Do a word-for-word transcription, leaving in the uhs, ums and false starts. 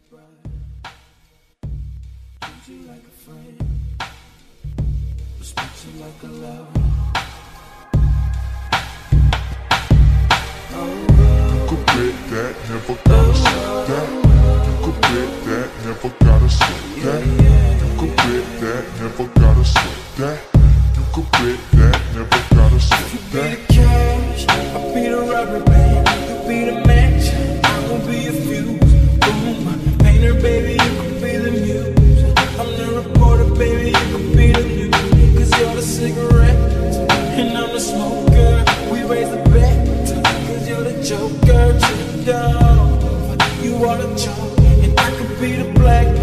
bride. Treat you like a friend. Respect you like a lover. You could bet that, never gotta sweat that. You could bet that, never gotta sweat that. You could bet that, never gotta sweat that. You could bet that, never gotta sweat that. You be the cash, I'll be the rubber band. You be the match, I'm gon' be a fuse. Boom, painter baby, you could be the muse. I'm the reporter baby, you could be the news. Cause you're the cigarette, and I'm the smoker. We raise the bet, cause you're the joker. To the dog, you are the joke, and I could be the black